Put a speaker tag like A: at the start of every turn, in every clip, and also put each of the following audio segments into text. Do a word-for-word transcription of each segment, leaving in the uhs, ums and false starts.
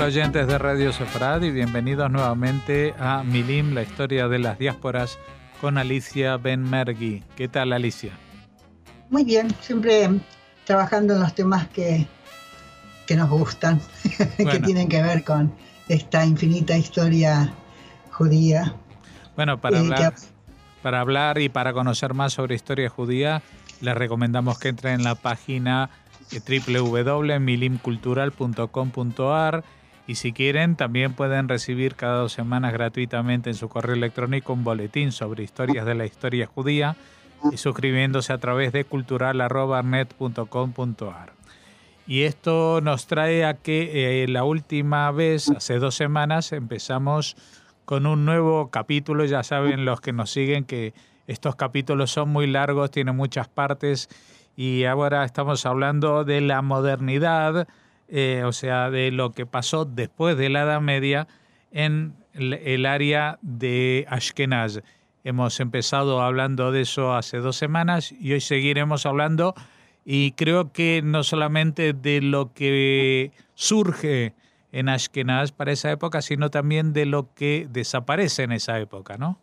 A: oyentes de Radio Sefarad y bienvenidos nuevamente a Milim, la historia de las diásporas con Alicia Ben-Mergui. ¿Qué tal, Alicia?
B: Muy bien, siempre trabajando en los temas que, que nos gustan, bueno, que tienen que ver con esta infinita historia judía.
A: Bueno, para, eh, hablar, que... para hablar y para conocer más sobre historia judía, les recomendamos que entren en la página doble u doble u doble u punto milim cultural punto com punto a r y si quieren también pueden recibir cada dos semanas gratuitamente en su correo electrónico un boletín sobre historias de la historia judía y suscribiéndose a través de cultural arroba net punto com punto a r. Y esto nos trae a que eh, la última vez, hace dos semanas, empezamos con un nuevo capítulo. Ya saben los que nos siguen que estos capítulos son muy largos, tienen muchas partes. Y ahora estamos hablando de la modernidad, eh, o sea, de lo que pasó después de la Edad Media en el, el área de Ashkenaz. Hemos empezado hablando de eso hace dos semanas y hoy seguiremos hablando, y creo que no solamente de lo que surge en Ashkenaz para esa época, sino también de lo que desaparece en esa época, ¿no?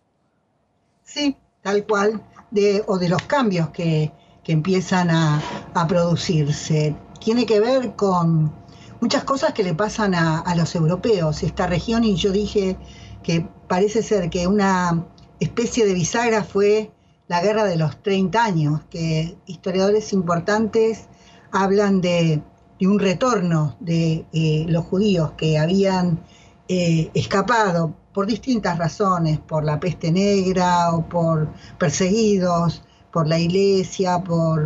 B: Sí, tal cual, de, o de los cambios que... que empiezan a, a producirse. Tiene que ver con muchas cosas que le pasan a, a los europeos, esta región, y yo dije que parece ser que una especie de bisagra fue la guerra de los treinta años, que historiadores importantes hablan de, de un retorno de eh, los judíos que habían eh, escapado por distintas razones, por la peste negra o por perseguidos, por la iglesia, por,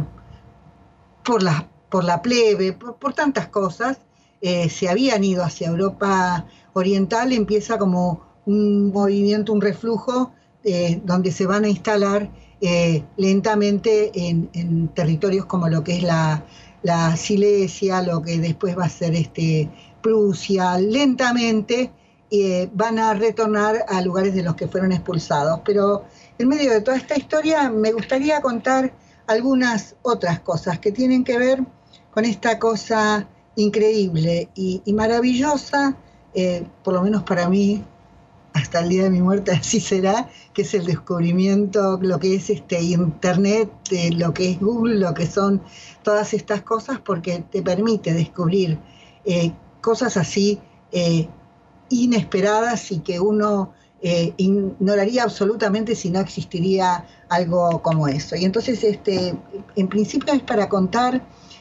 B: por, la, por la plebe, por, por tantas cosas, eh, se habían ido hacia Europa Oriental. Empieza como un movimiento, un reflujo, eh, donde se van a instalar eh, lentamente en, en territorios como lo que es la, la Silesia, lo que después va a ser este, Prusia. Lentamente eh, van a retornar a lugares de los que fueron expulsados, pero en medio de toda esta historia me gustaría contar algunas otras cosas que tienen que ver con esta cosa increíble y, y maravillosa, eh, por lo menos para mí, hasta el día de mi muerte así será, que es el descubrimiento, lo que es este Internet, eh, lo que es Google, lo que son todas estas cosas, porque te permite descubrir eh, cosas así eh, inesperadas y que uno Eh, ignoraría absolutamente si no existiría algo como eso. Y entonces, este, en principio es para contar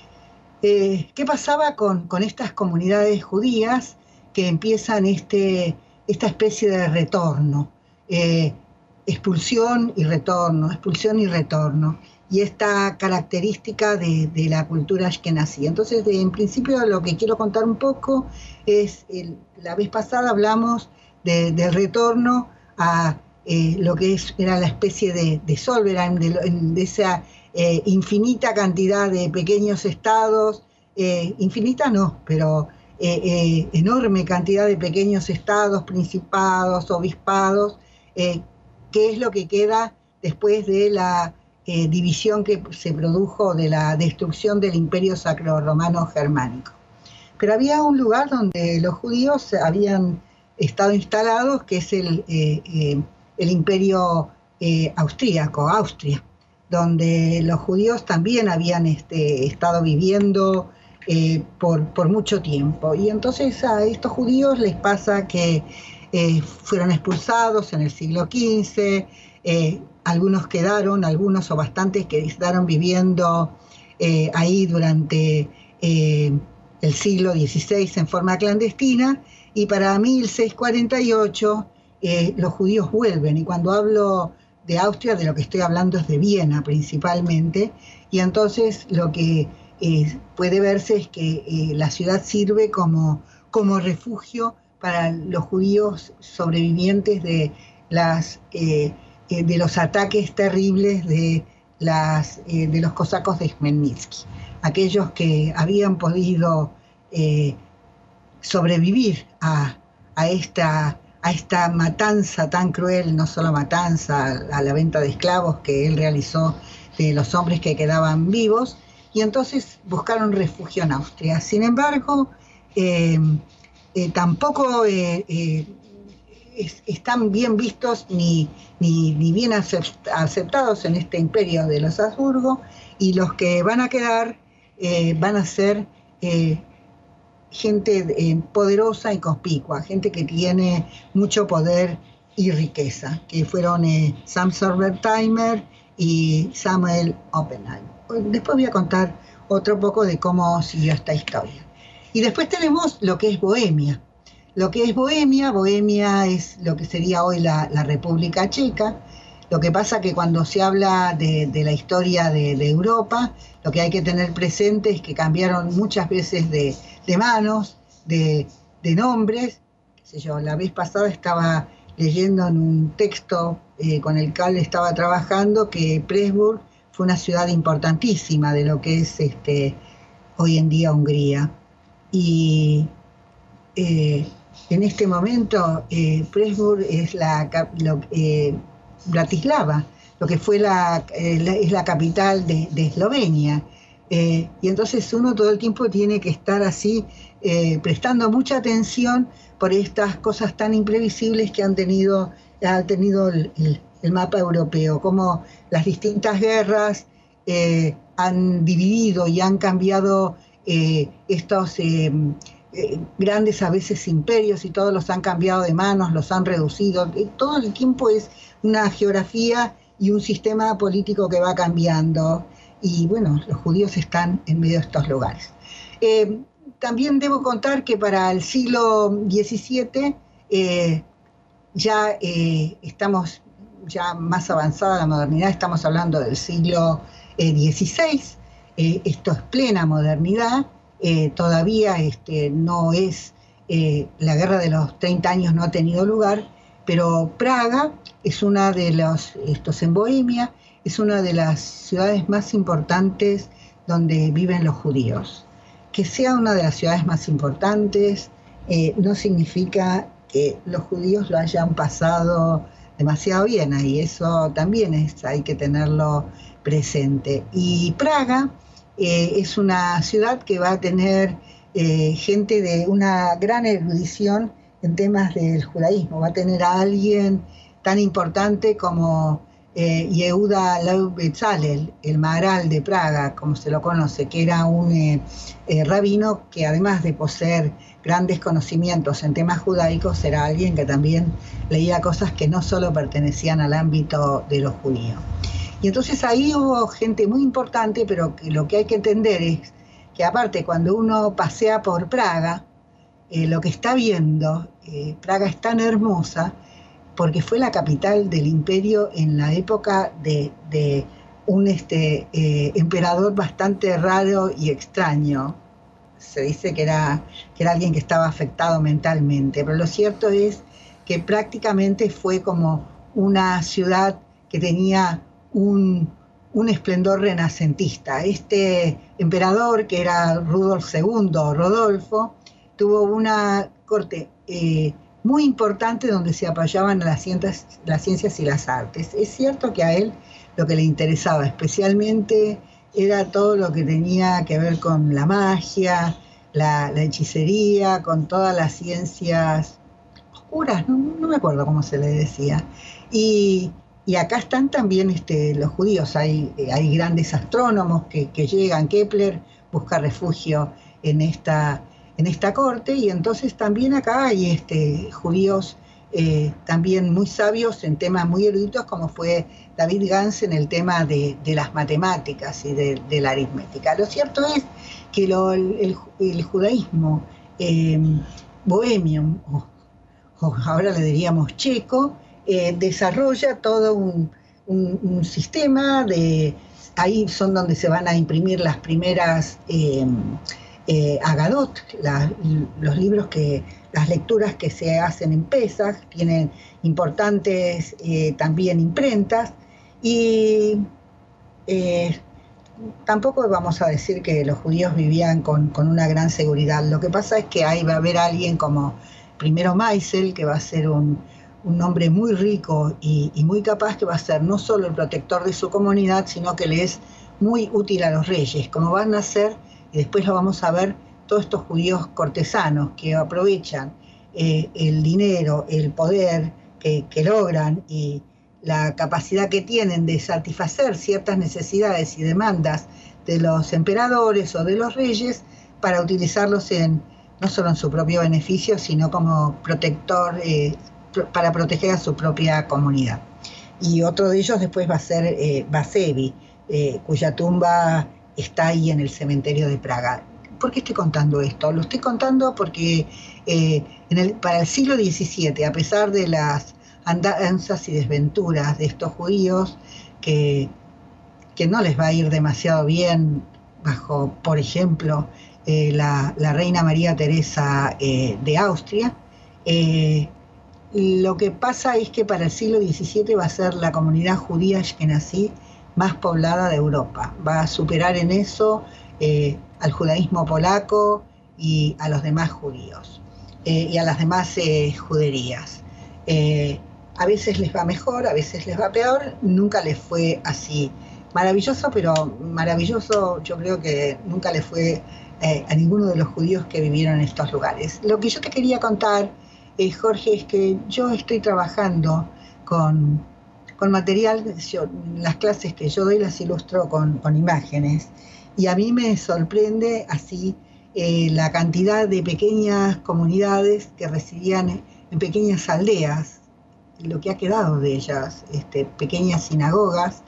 B: eh, qué pasaba con, con estas comunidades judías que empiezan este, esta especie de retorno, eh, expulsión y retorno, expulsión y retorno, y esta característica de, de la cultura ashkenazí. Entonces, de, en principio, lo que quiero contar un poco es, el, la vez pasada hablamos De, del retorno a eh, lo que es, era la especie de, de Zollverein, de, de esa eh, infinita cantidad de pequeños estados, eh, infinita no, pero eh, eh, enorme cantidad de pequeños estados, principados, obispados, eh, que es lo que queda después de la eh, división que se produjo, de la destrucción del Imperio Sacro Romano Germánico. Pero había un lugar donde los judíos habían estado instalados, que es el, eh, eh, el imperio eh, austríaco, Austria, donde los judíos también habían este, estado viviendo eh, por, por mucho tiempo. Y entonces a estos judíos les pasa que eh, fueron expulsados en el siglo quince, eh, algunos quedaron, algunos o bastantes que quedaron viviendo eh, ahí durante eh, el siglo dieciséis en forma clandestina. Y para mil seiscientos cuarenta y ocho eh, los judíos vuelven, y cuando hablo de Austria, de lo que estoy hablando es de Viena principalmente, y entonces lo que eh, puede verse es que eh, la ciudad sirve como, como refugio para los judíos sobrevivientes de, las, eh, eh, de los ataques terribles de, las, eh, de los cosacos de Khmelnytsky, aquellos que habían podido eh, sobrevivir a, a, esta, a esta matanza tan cruel, no solo matanza, a la venta de esclavos que él realizó de los hombres que quedaban vivos, y entonces buscaron refugio en Austria. Sin embargo, eh, eh, tampoco eh, eh, es, están bien vistos ni, ni, ni bien aceptados en este imperio de los Habsburgo, y los que van a quedar eh, van a ser eh, gente eh, poderosa y conspicua, gente que tiene mucho poder y riqueza, que fueron eh, Samson Wertheimer y Samuel Oppenheim. Después voy a contar otro poco de cómo siguió esta historia. Y después tenemos lo que es Bohemia. Lo que es Bohemia, Bohemia es lo que sería hoy la, la República Checa. Lo que pasa que cuando se habla de, de la historia de, de Europa, lo que hay que tener presente es que cambiaron muchas veces de, de manos, de, de nombres. Qué sé yo, la vez pasada estaba leyendo en un texto eh, con el cual estaba trabajando que Pressburg fue una ciudad importantísima de lo que es este, hoy en día Hungría. Y eh, en este momento eh, Pressburg es la, lo, eh, Bratislava, lo que fue la, eh, la, es la capital de, de Eslovenia. Eh, y entonces uno todo el tiempo tiene que estar así eh, prestando mucha atención por estas cosas tan imprevisibles que han tenido, ha tenido el, el, el mapa europeo, como las distintas guerras eh, han dividido y han cambiado eh, estos eh, eh, grandes a veces imperios, y todos los han cambiado de manos, los han reducido. Todo el tiempo es una geografía y un sistema político que va cambiando. Y bueno, los judíos están en medio de estos lugares. Eh, también debo contar que para el siglo diecisiete eh, ya eh, estamos ya más avanzada la modernidad, estamos hablando del siglo eh, dieciséis, eh, esto es plena modernidad, eh, todavía este, no es, eh, la guerra de los treinta años no ha tenido lugar, pero Praga es una de los, esto es en Bohemia, es una de las ciudades más importantes donde viven los judíos. Que sea una de las ciudades más importantes eh, no significa que los judíos lo hayan pasado demasiado bien ahí, eso también es, hay que tenerlo presente. Y Praga eh, es una ciudad que va a tener eh, gente de una gran erudición en temas del judaísmo, va a tener a alguien tan importante como Eh, Yehuda Leib Bezalel, el Maharal de Praga, como se lo conoce, que era un eh, eh, rabino que además de poseer grandes conocimientos en temas judaicos, era alguien que también leía cosas que no solo pertenecían al ámbito de los judíos. Y entonces ahí hubo gente muy importante, pero que lo que hay que entender es que aparte cuando uno pasea por Praga, eh, lo que está viendo, eh, Praga es tan hermosa, porque fue la capital del imperio en la época de, de un este, eh, emperador bastante raro y extraño. Se dice que era, que era alguien que estaba afectado mentalmente, pero lo cierto es que prácticamente fue como una ciudad que tenía un, un esplendor renacentista. Este emperador, que era Rudolf segundo, Rodolfo, tuvo una corte eh, muy importante donde se apoyaban las ciencias, las ciencias y las artes. Es cierto que a él lo que le interesaba especialmente era todo lo que tenía que ver con la magia, la, la hechicería, con todas las ciencias oscuras, no, no me acuerdo cómo se le decía. Y, y acá están también este, los judíos, hay, hay grandes astrónomos que, que llegan, Kepler busca refugio en esta en esta corte, y entonces también acá hay este, judíos eh, también muy sabios en temas muy eruditos, como fue David Gans en el tema de, de las matemáticas y de, de la aritmética. Lo cierto es que lo, el, el judaísmo eh, bohemio, o, o ahora le diríamos checo, eh, desarrolla todo un, un, un sistema de, ahí son donde se van a imprimir las primeras eh, Eh, Agadot, la, los libros que, las lecturas que se hacen en Pesach, tienen importantes eh, también imprentas, y eh, tampoco vamos a decir que los judíos vivían con, con una gran seguridad. Lo que pasa es que ahí va a haber alguien como primero Meisel, que va a ser un, un hombre muy rico y, y muy capaz, que va a ser no solo el protector de su comunidad, sino que le es muy útil a los reyes, como van a ser. Y después lo vamos a ver todos estos judíos cortesanos que aprovechan eh, el dinero, el poder que, que logran y la capacidad que tienen de satisfacer ciertas necesidades y demandas de los emperadores o de los reyes para utilizarlos en, no solo en su propio beneficio, sino como protector, eh, para proteger a su propia comunidad. Y otro de ellos después va a ser eh, Basevi, eh, cuya tumba está ahí en el cementerio de Praga. ¿Por qué estoy contando esto? Lo estoy contando porque eh, en el, para el siglo diecisiete, a pesar de las andanzas y desventuras de estos judíos, que, que no les va a ir demasiado bien bajo, por ejemplo, eh, la, la reina María Teresa eh, de Austria, eh, lo que pasa es que para el siglo diecisiete va a ser la comunidad judía ashkenazí más poblada de Europa. Va a superar en eso eh, al judaísmo polaco y a los demás judíos eh, y a las demás eh, juderías. Eh, a veces les va mejor, a veces les va peor, nunca les fue así maravilloso, pero maravilloso yo creo que nunca les fue eh, a ninguno de los judíos que vivieron en estos lugares. Lo que yo te quería contar, eh, Jorge, es que yo estoy trabajando con, con material, yo, las clases que yo doy las ilustro con, con imágenes, y a mí me sorprende así eh, la cantidad de pequeñas comunidades que residían en pequeñas aldeas, lo que ha quedado de ellas, este, pequeñas sinagogas,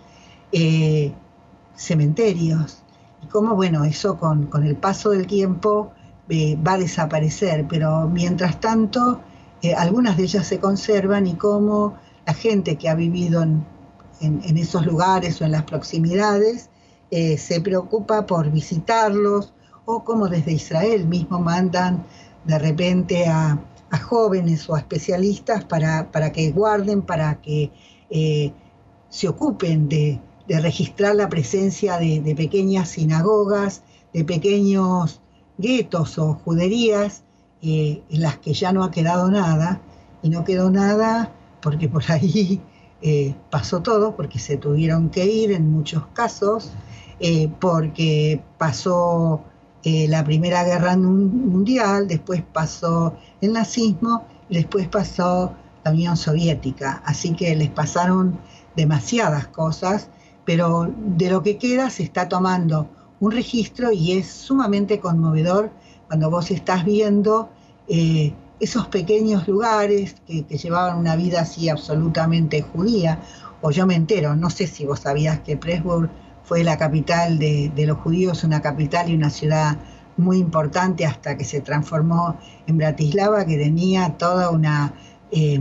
B: eh, cementerios, y cómo, bueno, eso con, con el paso del tiempo eh, va a desaparecer, pero mientras tanto eh, algunas de ellas se conservan, y cómo la gente que ha vivido en, en, en esos lugares o en las proximidades eh, se preocupa por visitarlos, o como desde Israel mismo mandan de repente a, a jóvenes o a especialistas para, para que guarden, para que eh, se ocupen de, de registrar la presencia de, de pequeñas sinagogas, de pequeños guetos o juderías eh, en las que ya no ha quedado nada, y no quedó nada porque por ahí eh, pasó todo, porque se tuvieron que ir en muchos casos, eh, porque pasó eh, la Primera Guerra Mundial, después pasó el nazismo, y después pasó la Unión Soviética, así que les pasaron demasiadas cosas, pero de lo que queda se está tomando un registro, y es sumamente conmovedor cuando vos estás viendo eh, esos pequeños lugares que, que llevaban una vida así absolutamente judía. O yo me entero, no sé si vos sabías que Pressburg fue la capital de, de los judíos, una capital y una ciudad muy importante, hasta que se transformó en Bratislava, que tenía toda una... Eh,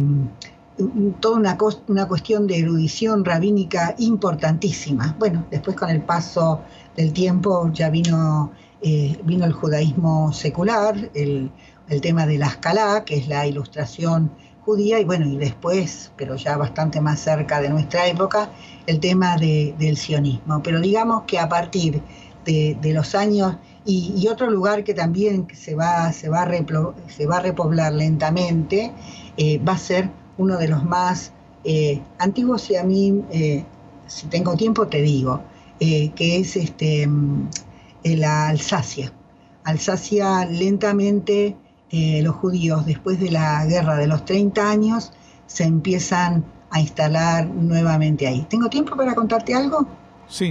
B: toda una, una cuestión de erudición rabínica importantísima. Bueno, después con el paso del tiempo ya vino, eh, vino el judaísmo secular, el, el tema de la Ascalá, que es la ilustración judía, y bueno, y después, pero ya bastante más cerca de nuestra época, el tema de, del sionismo. Pero digamos que a partir de, de los años, y, y otro lugar que también se va, se va, a, replo, se va a repoblar lentamente, eh, va a ser uno de los más eh, antiguos, y a mí, eh, si tengo tiempo te digo, eh, que es este, la Alsacia. Alsacia lentamente, eh, los judíos después de la guerra de los treinta años se empiezan a instalar nuevamente ahí. ¿Tengo tiempo para contarte algo?
A: Sí.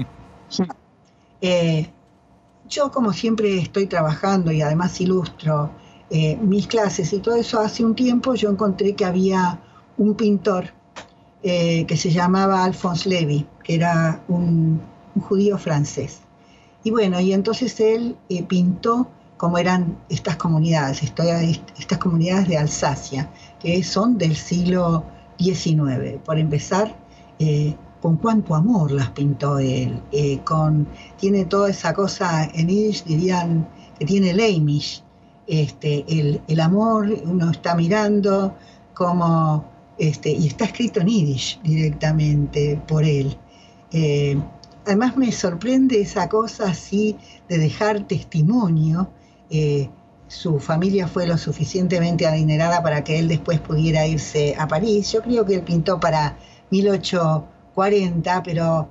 B: Eh, yo, como siempre estoy trabajando y además ilustro eh, mis clases y todo eso, hace un tiempo yo encontré que había un pintor eh, que se llamaba Alphonse Lévy, que era un, un judío francés. Y bueno, y entonces él eh, pintó cómo eran estas comunidades, esto, estas comunidades de Alsacia, que son del siglo diecinueve. Por empezar, eh, con cuánto amor las pintó él, eh, con, tiene toda esa cosa, en Yiddish dirían que tiene Leimish, este, el, el amor, uno está mirando como... Este, y está escrito en Yiddish directamente por él. Eh, además me sorprende esa cosa así de dejar testimonio. Eh, su familia fue lo suficientemente adinerada para que él después pudiera irse a París. Yo creo que él pintó para mil ochocientos cuarenta, pero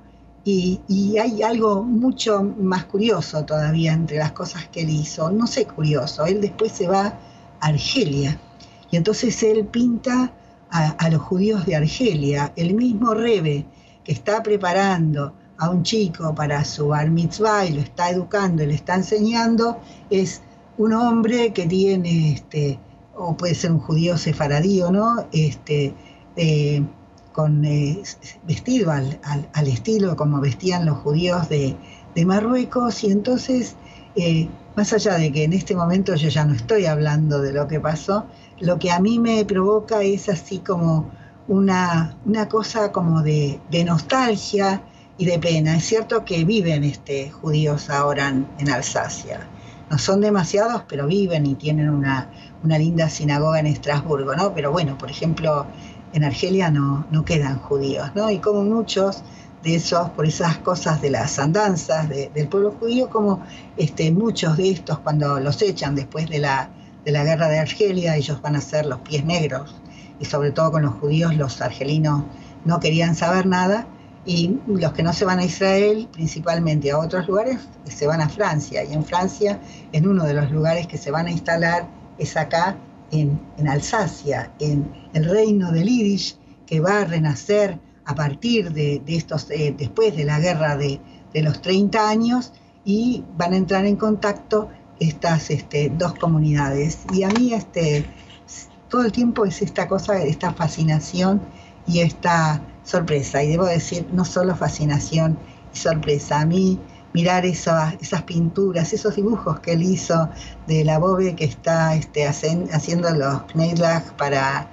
B: Y, y hay algo mucho más curioso todavía entre las cosas que él hizo. No sé, curioso, él después se va a Argelia y entonces él pinta a, a los judíos de Argelia. El mismo Rebbe que está preparando a un chico para su bar mitzvah y lo está educando y le está enseñando, es un hombre que tiene, este, o puede ser un judío sefaradí o no, este, eh, con eh, vestido al, al, al estilo como vestían los judíos de, de Marruecos. Y entonces, eh, más allá de que en este momento yo ya no estoy hablando de lo que pasó, lo que a mí me provoca es así como una, una cosa como de, de nostalgia y de pena. Es cierto que viven este, judíos ahora en, en Alsacia. No son demasiados, pero viven y tienen una, una linda sinagoga en Estrasburgo, ¿no? Pero bueno, por ejemplo, en Argelia no, no quedan judíos, ¿no? Y como muchos de esos, por esas cosas de las andanzas de, del pueblo judío, como este, muchos de estos, cuando los echan después de la, de la guerra de Argelia, ellos van a ser los pies negros, y sobre todo con los judíos, los argelinos no querían saber nada, y los que no se van a Israel, principalmente a otros lugares, se van a Francia, y en Francia, en uno de los lugares que se van a instalar, es acá, En, en Alsacia, en el reino del Yiddish, que va a renacer a partir de, de estos, eh, después de la guerra de, de los treinta años, y van a entrar en contacto estas este, dos comunidades. Y a mí este, todo el tiempo es esta cosa, esta fascinación y esta sorpresa. Y debo decir, no solo fascinación y sorpresa, a mí mirar esas, esas pinturas, esos dibujos que él hizo de la Bobe que está este, hacen, haciendo los Kneidlach para...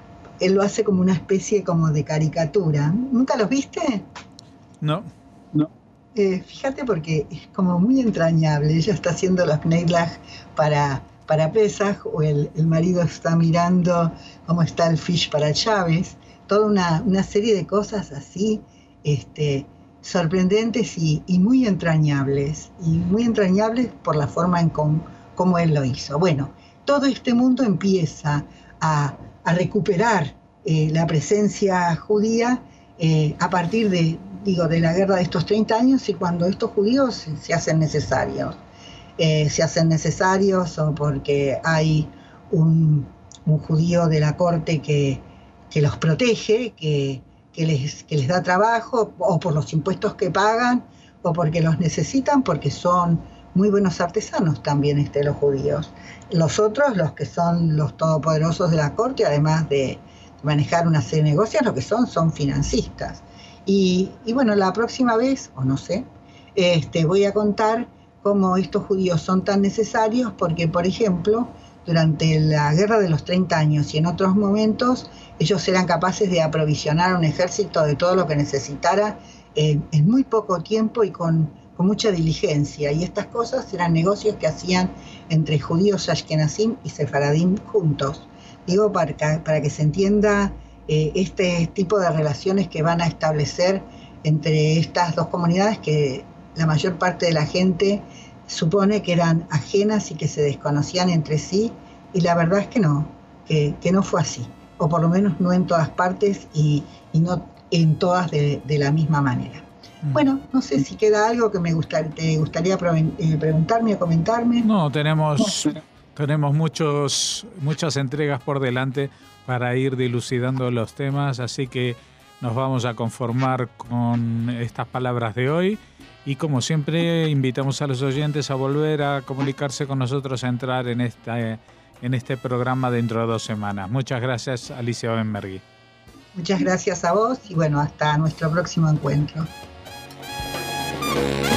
B: Él lo hace como una especie como de caricatura. ¿Nunca los viste?
A: No, no.
B: Eh, fíjate porque es como muy entrañable. Ella está haciendo los Kneidlach para, para Pesach, o el, el marido está mirando cómo está el fish para Chávez. Toda una, una serie de cosas así, este... sorprendentes y, y muy entrañables, y muy entrañables por la forma en com, cómo él lo hizo. Bueno, todo este mundo empieza a, a recuperar eh, la presencia judía eh, a partir de, digo, de la guerra de estos treinta años, y cuando estos judíos se, se hacen necesarios. Eh, se hacen necesarios o porque hay un, un judío de la corte que, que los protege, que Que les, que les da trabajo, o por los impuestos que pagan, o porque los necesitan, porque son muy buenos artesanos también este, los judíos. Los otros, los que son los todopoderosos de la corte, además de manejar una serie de negocios, lo que son, son financistas. Y, y bueno, la próxima vez, o no sé, este, voy a contar cómo estos judíos son tan necesarios, porque, por ejemplo, durante la guerra de los treinta años y en otros momentos, ellos eran capaces de aprovisionar un ejército de todo lo que necesitara en, en muy poco tiempo y con, con mucha diligencia. Y estas cosas eran negocios que hacían entre judíos ashkenazim y sefaradim juntos. Digo, para que, para que se entienda eh, este tipo de relaciones que van a establecer entre estas dos comunidades, que la mayor parte de la gente supone que eran ajenas y que se desconocían entre sí, y la verdad es que no, que, que no fue así, o por lo menos no en todas partes y, y no en todas de, de la misma manera. Mm. Bueno, no sé si queda algo que me gusta, te gustaría pre- eh, preguntarme o comentarme.
A: No, tenemos, no. tenemos muchos, muchas entregas por delante para ir dilucidando los temas, así que nos vamos a conformar con estas palabras de hoy. Y como siempre, invitamos a los oyentes a volver a comunicarse con nosotros, a entrar en, esta, en este programa dentro de dos semanas. Muchas gracias, Alicia Obenbergui.
B: Muchas gracias a vos y bueno, hasta nuestro próximo encuentro.